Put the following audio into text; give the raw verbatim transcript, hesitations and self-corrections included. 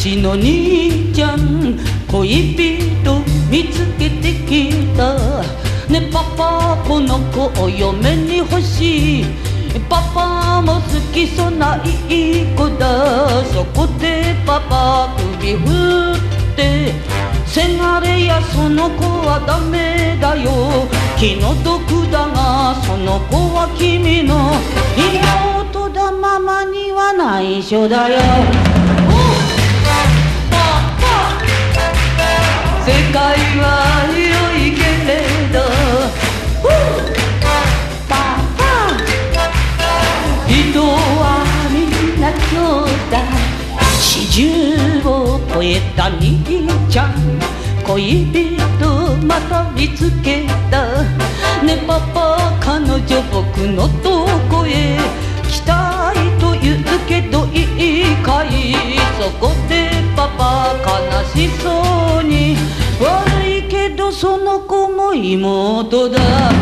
ちの兄ちゃん恋人見つけてきた。ねパパこの子を嫁に欲しい。パパも好きそうないい子だ。そこでパパ首振ってせがれやその子はダメだよ。気の毒だがその子は君の妹だ。ママには内緒だよ。世界は良いけれどパパ人はみんな兄弟。四十を超えた兄ちゃん恋人また見つけた。ねパパ彼女僕のとこへ来たいと言うけどいいかい。そこでパパ悲しそうに悪いけどその子も妹だ。